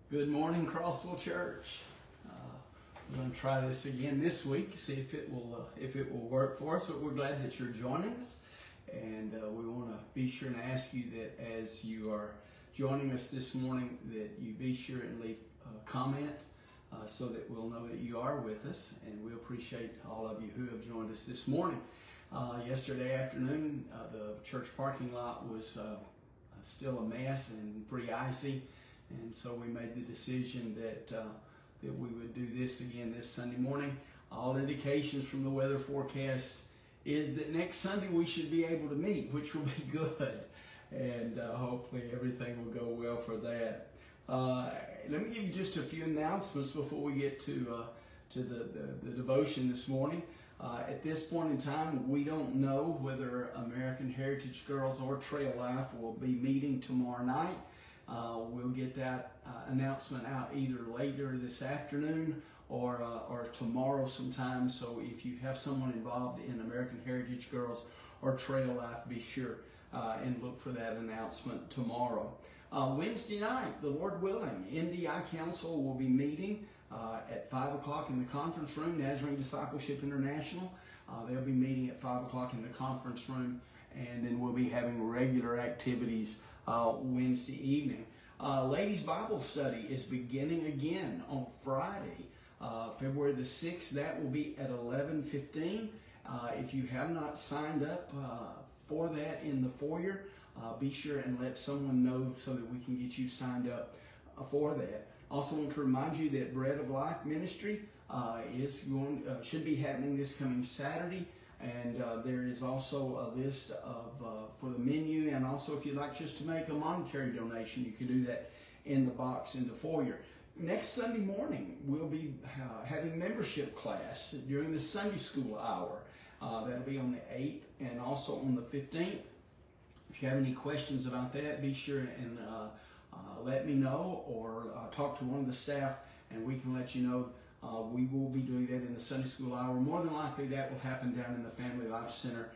Good morning, Crossville Church. We're going to try this again this week, see if it will work for us. But we're glad that you're joining us, and we want to be sure and ask you that as you are joining us this morning, that you be sure and leave a comment so that we'll know that you are with us, and we appreciate all of you who have joined us this morning. Yesterday afternoon, the church parking lot was still a mess and pretty icy. And so we made the decision that we would do this again this Sunday morning. All indications from the weather forecast is that next Sunday we should be able to meet, which will be good. And hopefully everything will go well for that. Let me give you just a few announcements before we get to the devotion this morning. At this point in time, we don't know whether American Heritage Girls or Trail Life will be meeting tomorrow night. We'll get that announcement out either later this afternoon or tomorrow sometime. So if you have someone involved in American Heritage Girls or Trail Life, be sure and look for that announcement tomorrow. Wednesday night, the Lord willing, NDI Council will be meeting at 5 o'clock in the conference room, Nazarene Discipleship International. They'll be meeting at 5 o'clock in the conference room, and then we'll be having regular activities Wednesday evening. Ladies Bible Study is beginning again on Friday, February the 6th. That will be at 11:15. If you have not signed up for that in the foyer, be sure and let someone know so that we can get you signed up for that. Also want to remind you that Bread of Life Ministry should be happening this coming Saturday. And there is also a list for the menu, and also if you'd like just to make a monetary donation, you can do that in the box in the foyer. Next Sunday morning, we'll be having membership class during the Sunday school hour. That'll be on the 8th and also on the 15th. If you have any questions about that, be sure and let me know or talk to one of the staff, and we can let you know. We will be doing that in the Sunday school hour. More than likely, that will happen down in the Family Life Center.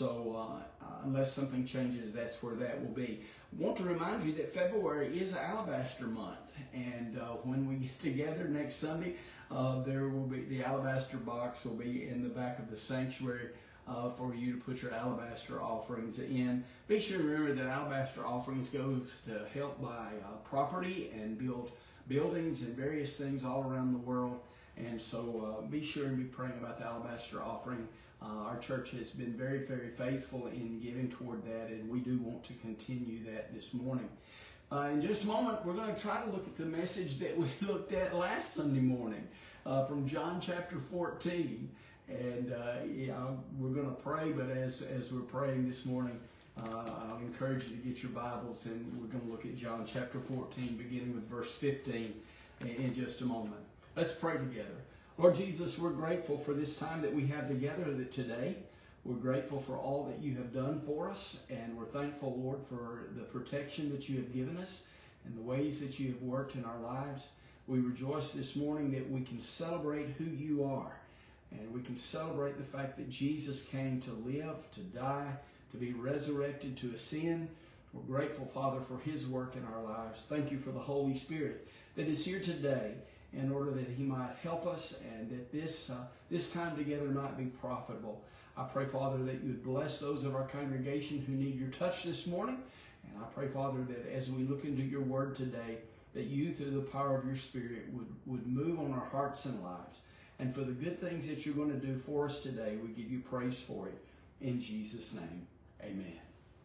So unless something changes, that's where that will be. I want to remind you that February is Alabaster Month. And when we get together next Sunday, there will be the Alabaster box will be in the back of the sanctuary for you to put your Alabaster offerings in. Be sure to remember that Alabaster offerings goes to help buy property and build buildings and various things all around the world. And so be sure and be praying about the Alabaster offering. Our church has been very, very faithful in giving toward that, and we do want to continue that this morning. In just a moment, we're going to try to look at the message that we looked at last Sunday morning from John chapter 14. And we're going to pray, but as we're praying this morning, I'll encourage you to get your Bibles, and we're going to look at John chapter 14, beginning with verse 15 in just a moment. Let's pray together. Lord Jesus, we're grateful for this time that we have together today. We're grateful for all that you have done for us, and we're thankful, Lord, for the protection that you have given us and the ways that you have worked in our lives. We rejoice this morning that we can celebrate who you are, and we can celebrate the fact that Jesus came to live, to die, to be resurrected, to ascend. We're grateful, Father, for his work in our lives. Thank you for the Holy Spirit that is here today in order that he might help us and that this time together might be profitable. I pray, Father, that you would bless those of our congregation who need your touch this morning. And I pray, Father, that as we look into your word today, that you, through the power of your Spirit, would move on our hearts and lives. And for the good things that you're going to do for us today, we give you praise for it. In Jesus' name, amen.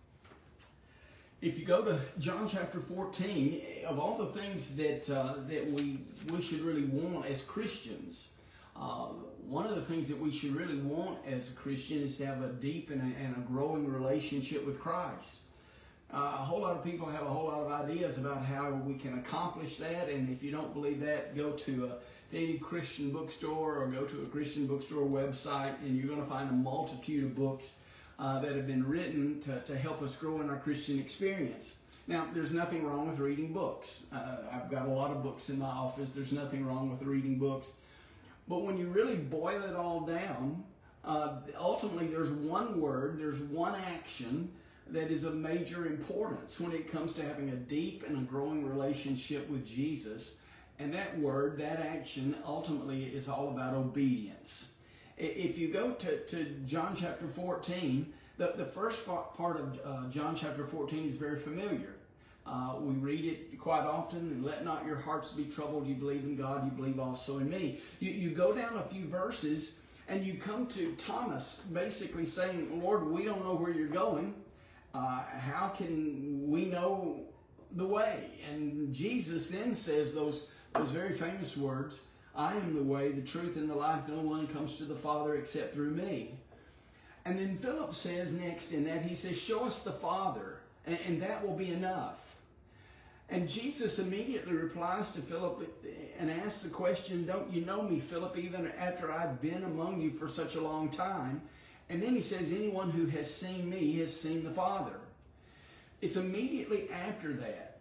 If you go to John chapter 14, of all the things that we should really want as Christians, one of the things that we should really want as a Christian is to have a deep and a growing relationship with Christ. A whole lot of people have a whole lot of ideas about how we can accomplish that, and if you don't believe that, go to any Christian bookstore or go to a Christian bookstore website, and you're going to find a multitude of books that have been written to help us grow in our Christian experience. Now, there's nothing wrong with reading books. I've got a lot of books in my office. There's nothing wrong with reading books. But when you really boil it all down, ultimately there's one word, there's one action that is of major importance when it comes to having a deep and a growing relationship with Jesus. And that word, that action, ultimately is all about obedience. If you go to John chapter 14, the first part of John chapter 14 is very familiar. We read it quite often. And let not your hearts be troubled. You believe in God, you believe also in me. You go down a few verses and you come to Thomas basically saying, Lord, we don't know where you're going. How can we know the way? And Jesus then says those very famous words, I am the way, the truth, and the life. No one comes to the Father except through me. And then Philip says next in that, he says, show us the Father, and that will be enough. And Jesus immediately replies to Philip and asks the question, don't you know me, Philip, even after I've been among you for such a long time? And then he says, anyone who has seen me has seen the Father. It's immediately after that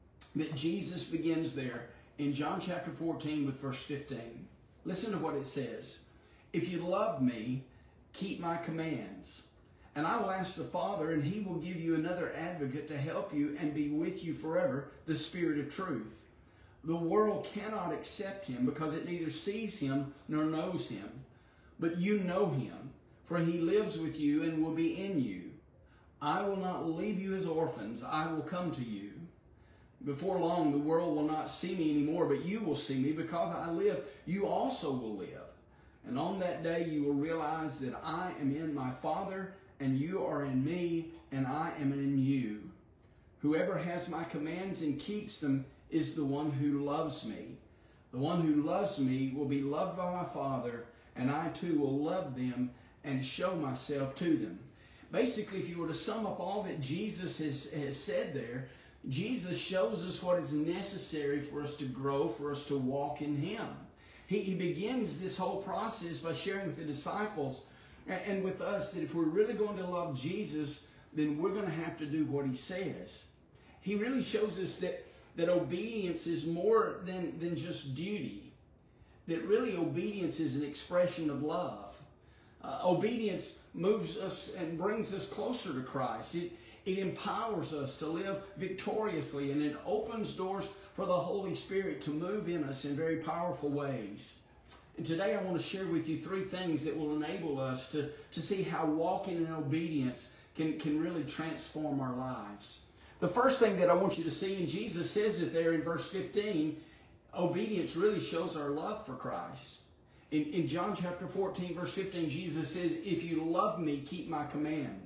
Jesus begins there in John chapter 14 with verse 15. Listen to what it says. If you love me, keep my commands. And I will ask the Father, and he will give you another advocate to help you and be with you forever, the Spirit of truth. The world cannot accept him because it neither sees him nor knows him. But you know him, for he lives with you and will be in you. I will not leave you as orphans. I will come to you. Before long, the world will not see me anymore, but you will see me. Because I live, you also will live. And on that day, you will realize that I am in my Father, and you are in me, and I am in you. Whoever has my commands and keeps them is the one who loves me. The one who loves me will be loved by my Father, and I too will love them and show myself to them. Basically, if you were to sum up all that Jesus has said there, Jesus shows us what is necessary for us to grow, for us to walk in him. He begins this whole process by sharing with the disciples and with us that if we're really going to love Jesus, then we're going to have to do what he says. He really shows us that obedience is more than just duty. That really obedience is an expression of love. Obedience moves us and brings us closer to Christ. It empowers us to live victoriously, and it opens doors for the Holy Spirit to move in us in very powerful ways. And today I want to share with you 3 things that will enable us to see how walking in obedience can really transform our lives. The first thing that I want you to see, and Jesus says it there in verse 15, obedience really shows our love for Christ. In John chapter 14, verse 15, Jesus says, if you love me, keep my commandments.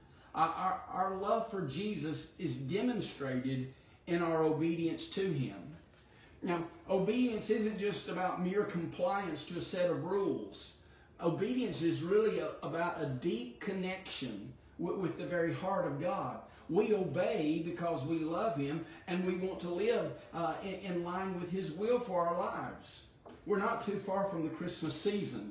Our love for Jesus is demonstrated in our obedience to him. Now, obedience isn't just about mere compliance to a set of rules. Obedience is really about a deep connection with the very heart of God. We obey because we love him and we want to live in line with his will for our lives. We're not too far from the Christmas season.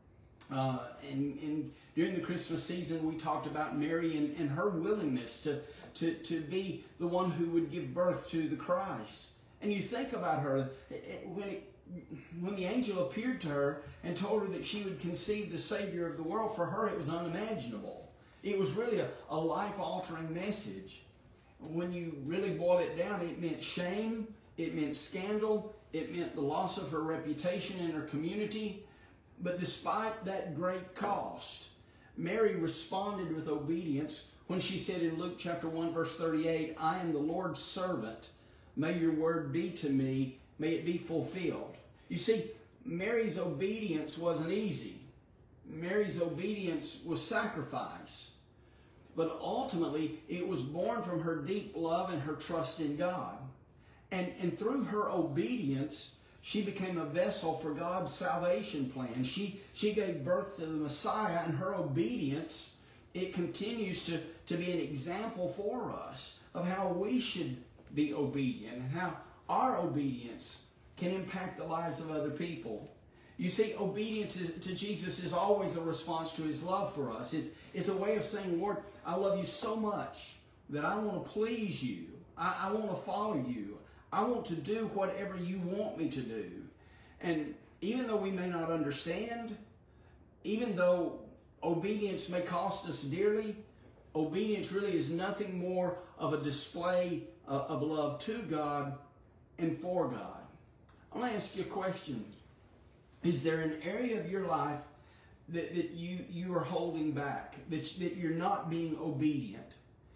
And during the Christmas season, we talked about Mary and her willingness to be the one who would give birth to the Christ. And you think about her, when the angel appeared to her and told her that she would conceive the Savior of the world, for her it was unimaginable. It was really a life-altering message. When you really boil it down, it meant shame, it meant scandal, it meant the loss of her reputation in her community. But despite that great cost, Mary responded with obedience when she said in Luke chapter 1, verse 38, I am the Lord's servant. May your word be to me. May it be fulfilled. You see, Mary's obedience wasn't easy. Mary's obedience was sacrifice. But ultimately, it was born from her deep love and her trust in God. And through her obedience, she became a vessel for God's salvation plan. She gave birth to the Messiah, and her obedience, it continues to be an example for us of how we should be obedient and how our obedience can impact the lives of other people. You see, obedience to Jesus is always a response to his love for us. It's a way of saying, Lord, I love you so much that I want to please you. I want to follow you. I want to do whatever you want me to do. And even though we may not understand, even though obedience may cost us dearly, obedience really is nothing more of a display of love to God and for God. I want to ask you a question. Is there an area of your life that you are holding back, that you're not being obedient?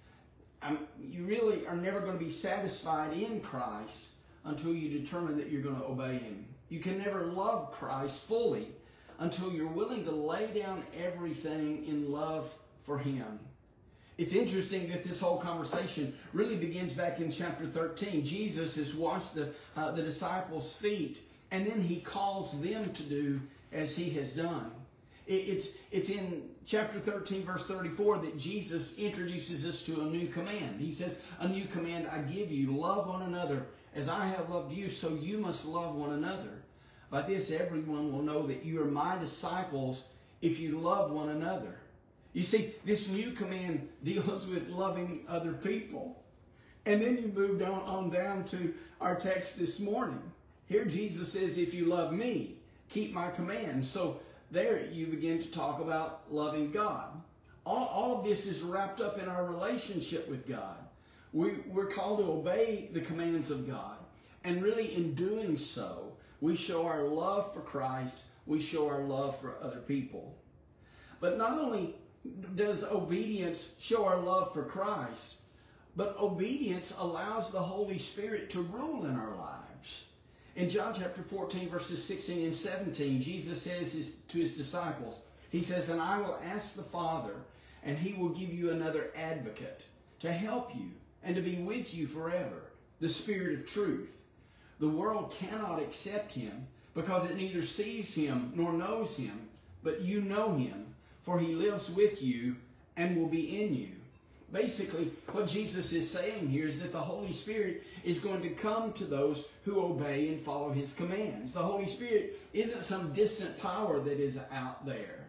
You really are never going to be satisfied in Christ until you determine that you're going to obey Him. You can never love Christ fully until you're willing to lay down everything in love for Him. It's interesting that this whole conversation really begins back in chapter 13. Jesus has washed the disciples' feet, and then He calls them to do as He has done. It's in chapter 13, verse 34, that Jesus introduces us to a new command. He says, "A new command I give you, love one another. As I have loved you, so you must love one another. By this everyone will know that you are my disciples if you love one another." You see, this new command deals with loving other people. And then you move on down to our text this morning. Here Jesus says, "If you love me, keep my commands." So there you begin to talk about loving God. All of this is wrapped up in our relationship with God. We're called to obey the commands of God. And really in doing so, we show our love for Christ. We show our love for other people. But not only does obedience show our love for Christ, but obedience allows the Holy Spirit to rule in our lives. In John chapter 14, verses 16 and 17, Jesus says to His disciples, He says, "And I will ask the Father, and He will give you another advocate to help you and to be with you forever, the Spirit of truth. The world cannot accept Him because it neither sees Him nor knows Him, but you know Him, for He lives with you and will be in you." Basically, what Jesus is saying here is that the Holy Spirit is going to come to those who obey and follow His commands. The Holy Spirit isn't some distant power that is out there,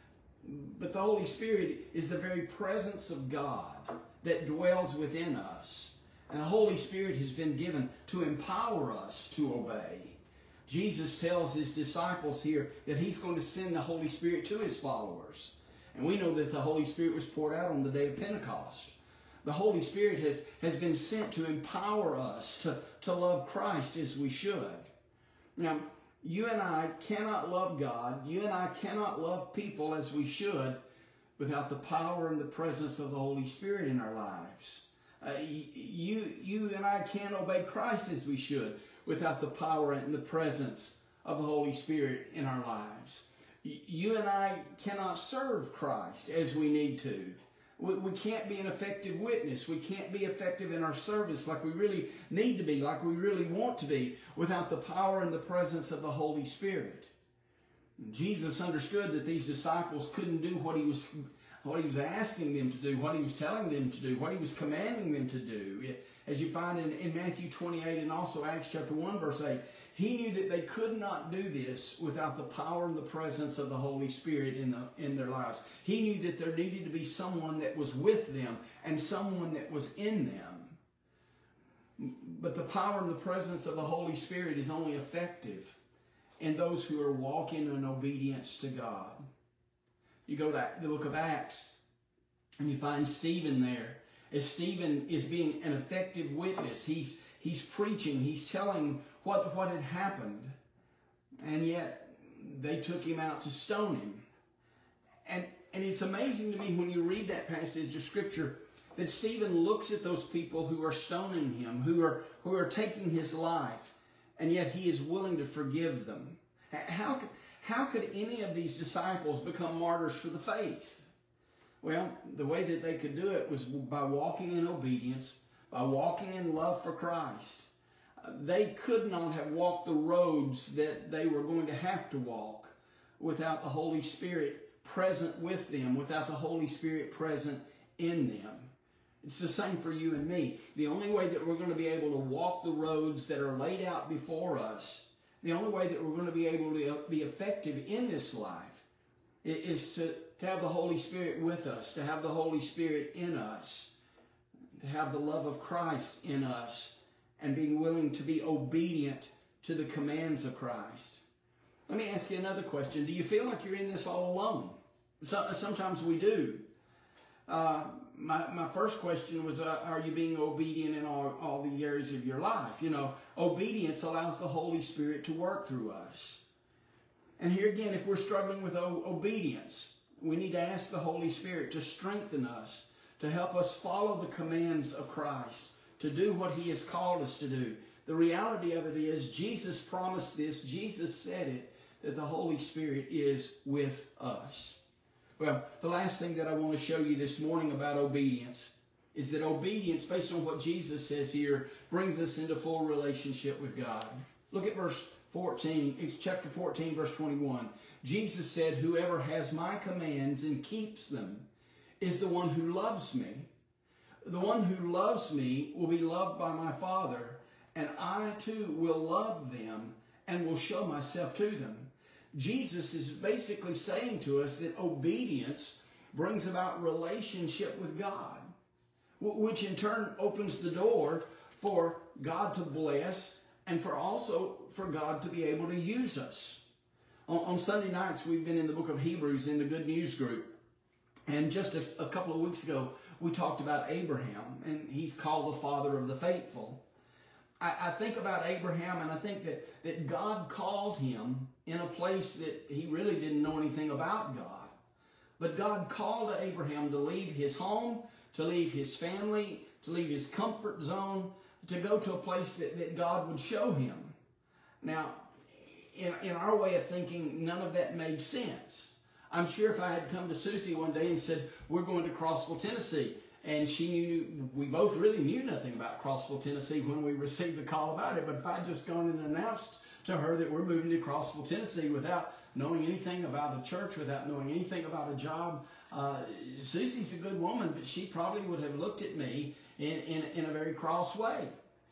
but the Holy Spirit is the very presence of God that dwells within us. And the Holy Spirit has been given to empower us to obey. Jesus tells His disciples here that He's going to send the Holy Spirit to His followers. And we know that the Holy Spirit was poured out on the day of Pentecost. The Holy Spirit has been sent to empower us to love Christ as we should. Now, you and I cannot love God, you and I cannot love people as we should without the power and the presence of the Holy Spirit in our lives. You and I can't obey Christ as we should without the power and the presence of the Holy Spirit in our lives. You and I cannot serve Christ as we need to. We can't be an effective witness. We can't be effective in our service like we really need to be, like we really want to be, without the power and the presence of the Holy Spirit. Jesus understood that these disciples couldn't do what he was asking them to do, what He was telling them to do, what He was commanding them to do. As you find in Matthew 28 and also Acts chapter 1, verse 8, He knew that they could not do this without the power and the presence of the Holy Spirit in their lives. He knew that there needed to be someone that was with them and someone that was in them. But the power and the presence of the Holy Spirit is only effective in those who are walking in obedience to God. You go to the book of Acts and you find Stephen there. As Stephen is being an effective witness, he's preaching, he's telling what had happened. And yet they took him out to stone him. And it's amazing to me when you read that passage of Scripture that Stephen looks at those people who are stoning him, who are taking his life, and yet he is willing to forgive them. How could any of these disciples become martyrs for the faith? Well, the way that they could do it was by walking in obedience, by walking in love for Christ. They could not have walked the roads that they were going to have to walk without the Holy Spirit present with them, without the Holy Spirit present in them. It's the same for you and me. The only way that we're going to be able to walk the roads that are laid out before us, the only way that we're going to be able to be effective in this life is to have the Holy Spirit with us, to have the Holy Spirit in us, to have the love of Christ in us, and being willing to be obedient to the commands of Christ. Let me ask you another question. Do you feel like you're in this all alone? Sometimes we do. my first question was, are you being obedient in all the areas of your life? Obedience allows the Holy Spirit to work through us. And here again, if we're struggling with obedience, we need to ask the Holy Spirit to strengthen us, to help us follow the commands of Christ, to do what He has called us to do. The reality of it is, Jesus promised this, Jesus said it, that the Holy Spirit is with us. Well, the last thing that I want to show you this morning about obedience is that obedience, based on what Jesus says here, brings us into full relationship with God. Look at verse 14, it's chapter 14, verse 21. Jesus said, "Whoever has my commands and keeps them is the one who loves me. The one who loves me will be loved by my Father, and I too will love them and will show myself to them." Jesus is basically saying to us that obedience brings about relationship with God, which in turn opens the door for God to bless and for God to be able to use us. On Sunday nights, we've been in the book of Hebrews in the Good News group. And just a couple of weeks ago, we talked about Abraham, and he's called the father of the faithful. I think about Abraham, and I think that God called him in a place that he really didn't know anything about God. But God called Abraham to leave his home, to leave his family, to leave his comfort zone, to go to a place that God would show him. Now, in our way of thinking, none of that made sense. I'm sure if I had come to Susie one day and said, "We're going to Crossville, Tennessee," and we both really knew nothing about Crossville, Tennessee when we received the call about it, but if I'd just gone and announced to her that we're moving to Crossville, Tennessee without knowing anything about a church, without knowing anything about a job, Susie's a good woman, but she probably would have looked at me in a very cross way.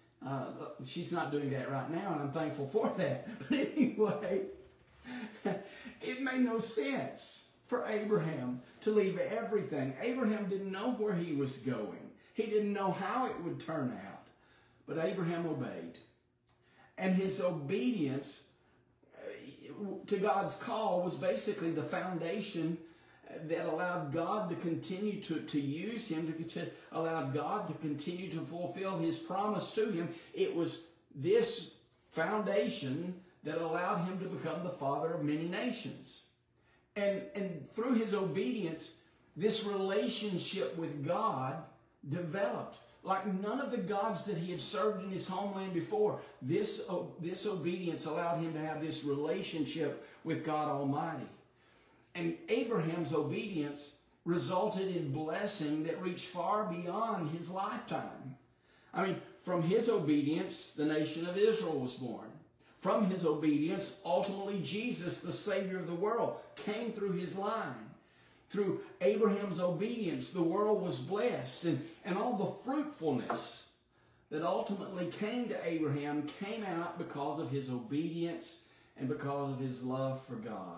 She's not doing that right now, and I'm thankful for that. But anyway, it made no sense for Abraham to leave everything. Abraham didn't know where he was going. He didn't know how it would turn out. But Abraham obeyed. And his obedience to God's call was basically the foundation that allowed God to continue to use him, to allow God to continue to fulfill his promise to him. It was this foundation that allowed him to become the father of many nations. And through his obedience, this relationship with God developed. Like none of the gods that he had served in his homeland before, this obedience allowed him to have this relationship with God Almighty. And Abraham's obedience resulted in blessing that reached far beyond his lifetime. I mean, from his obedience, the nation of Israel was born. From his obedience, ultimately Jesus, the Savior of the world, came through his line. Through Abraham's obedience, the world was blessed. And all the fruitfulness that ultimately came to Abraham came out because of his obedience and because of his love for God.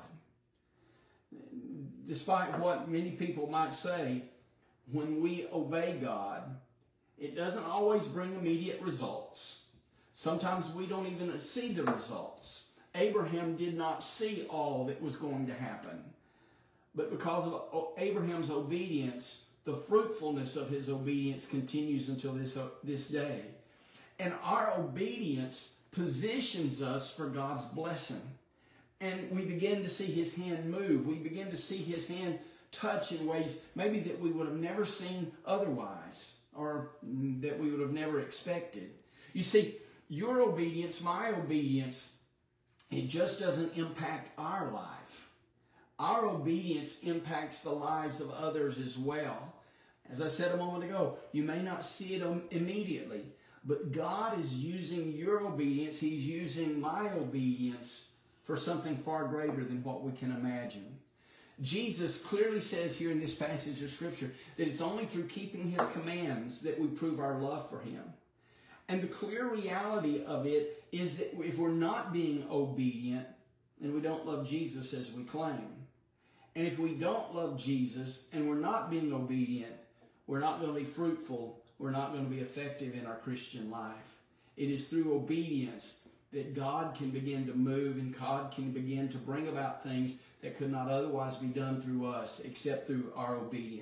Despite what many people might say, when we obey God, it doesn't always bring immediate results. Sometimes we don't even see the results. Abraham did not see all that was going to happen. But because of Abraham's obedience, the fruitfulness of his obedience continues until this day. And our obedience positions us for God's blessing. And we begin to see his hand move. We begin to see his hand touch in ways maybe that we would have never seen otherwise, or that we would have never expected. You see, your obedience, my obedience, it just doesn't impact our life. Our obedience impacts the lives of others as well. As I said a moment ago, you may not see it immediately, but God is using your obedience. He's using my obedience for something far greater than what we can imagine. Jesus clearly says here in this passage of Scripture that it's only through keeping his commands that we prove our love for him. And the clear reality of it is that if we're not being obedient, then we don't love Jesus as we claim. And if we don't love Jesus and we're not being obedient, we're not going to be fruitful. We're not going to be effective in our Christian life. It is through obedience that God can begin to move and God can begin to bring about things that could not otherwise be done through us except through our obedience.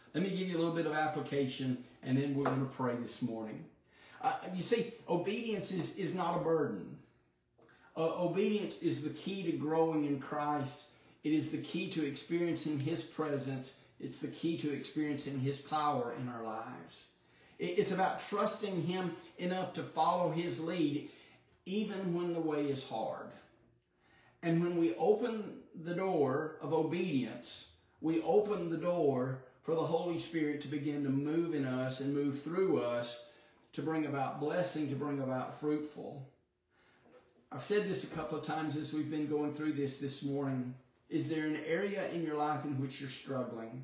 Let me give you a little bit of application, and then we're going to pray this morning. You see, obedience is not a burden. Obedience is the key to growing in Christ. It is the key to experiencing His presence. It's the key to experiencing His power in our lives. It's about trusting Him enough to follow His lead, even when the way is hard. And when we open the door of obedience, we open the door for the Holy Spirit to begin to move in us and move through us to bring about blessing, to bring about fruitful. I've said this a couple of times as we've been going through this morning. Is there an area in your life in which you're struggling?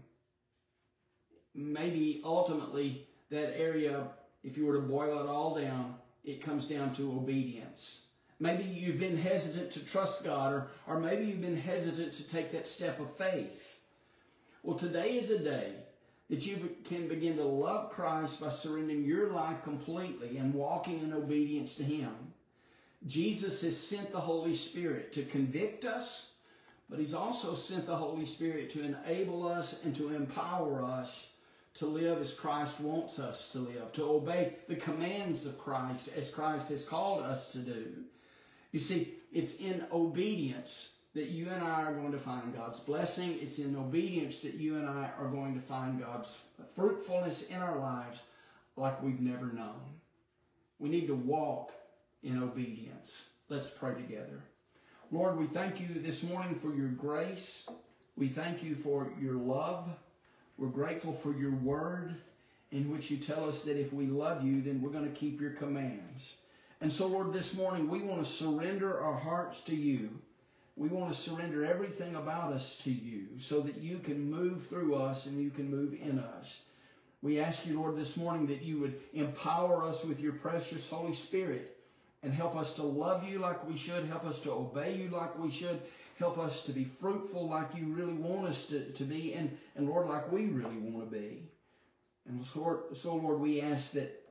Maybe ultimately that area, if you were to boil it all down, it comes down to obedience. Maybe you've been hesitant to trust God, or maybe you've been hesitant to take that step of faith. Well, today is a day that you can begin to love Christ by surrendering your life completely and walking in obedience to Him. Jesus has sent the Holy Spirit to convict us, but He's also sent the Holy Spirit to enable us and to empower us to live as Christ wants us to live, to obey the commands of Christ as Christ has called us to do. You see, it's in obedience that you and I are going to find God's blessing. It's in obedience that you and I are going to find God's fruitfulness in our lives like we've never known. We need to walk in obedience. Let's pray together. Lord, we thank you this morning for your grace. We thank you for your love. We're grateful for your word in which you tell us that if we love you, then we're going to keep your commands. And so, Lord, this morning we want to surrender our hearts to you. We want to surrender everything about us to you so that you can move through us and you can move in us. We ask you, Lord, this morning that you would empower us with your precious Holy Spirit and help us to love you like we should, help us to obey you like we should, help us to be fruitful like you really want us to be, and Lord, like we really want to be. And so, Lord, we ask that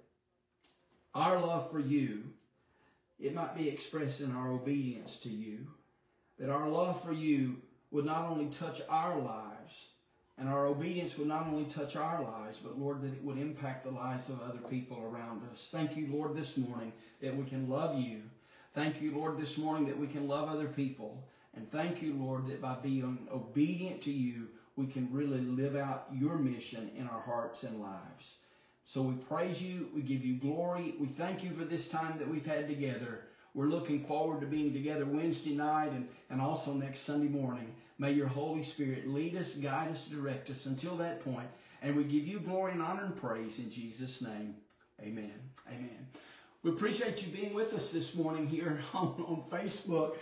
our love for you, it might be expressed in our obedience to you, that our love for you would not only touch our lives, and our obedience would not only touch our lives, but, Lord, that it would impact the lives of other people around us. Thank you, Lord, this morning that we can love you. Thank you, Lord, this morning that we can love other people. And thank you, Lord, that by being obedient to you, we can really live out your mission in our hearts and lives. So we praise you. We give you glory. We thank you for this time that we've had together. We're looking forward to being together Wednesday night and also next Sunday morning. May your Holy Spirit lead us, guide us, direct us until that point. And we give you glory and honor and praise in Jesus' name. Amen. Amen. We appreciate you being with us this morning here on Facebook.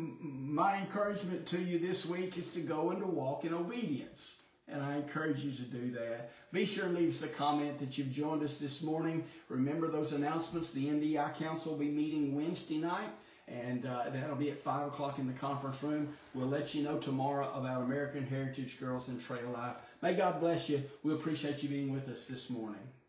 My encouragement to you this week is to go and to walk in obedience. And I encourage you to do that. Be sure and leave us a comment that you've joined us this morning. Remember those announcements. The NDI Council will be meeting Wednesday night, and that'll be at 5 o'clock in the conference room. We'll let you know tomorrow about American Heritage Girls and Trail Life. May God bless you. We appreciate you being with us this morning.